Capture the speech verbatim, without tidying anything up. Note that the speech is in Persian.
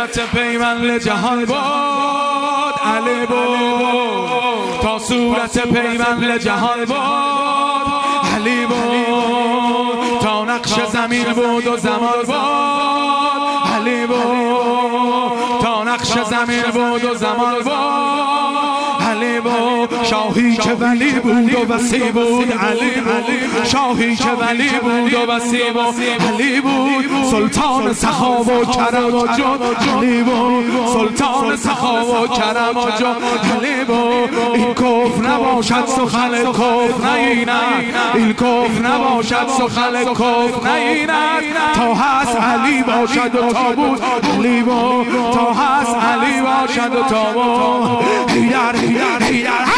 صورت پیوند جهان باد علی بود، تا صورت پیوند جهان باد علی بود، تا نقش زمین بود و زمان باد علی بود، تا نقش زمین بود و زمان باد علی بود. شاهی که ولی بود و وصی بود علی بود، شاهی که ولی بود و وصی بود علی بود، سلطان سخا و کرم و جود علی بود، سلطان سخا و کرم و جود علی بود. این کفر نباشد سخن کفر نیند، این کفر نباشد سخن کفر نیند، تا هست علی باشد و تابوت علی بود، تا هست علی باشد و تابوت. هیدر هیدر هیدر